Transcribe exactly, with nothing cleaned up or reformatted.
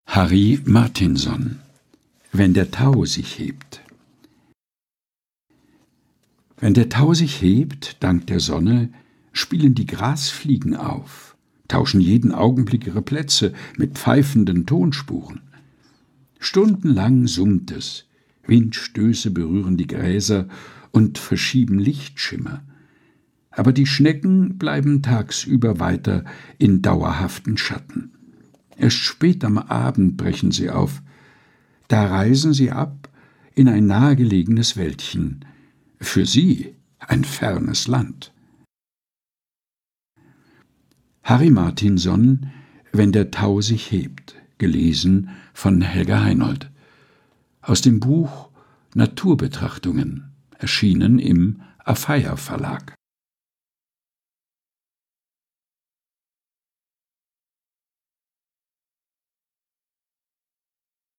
Harry Martinson: Wenn der Tau sich hebt. Wenn der Tau sich hebt, dank der Sonne, spielen die Grasfliegen auf, tauschen jeden Augenblick ihre Plätze mit pfeifenden Tonspuren. Stundenlang summt es, Windstöße berühren die Gräser und verschieben Lichtschimmer. Aber die Schnecken bleiben tagsüber weiter in dauerhaften Schatten. Erst spät am Abend brechen sie auf. Da reisen sie ab in ein nahegelegenes Wäldchen, für sie ein fernes Land. Harry Martinson: Wenn der Tau sich hebt, gelesen von Helga Heinold. Aus dem Buch Naturbetrachtungen, erschienen im Afeier Verlag.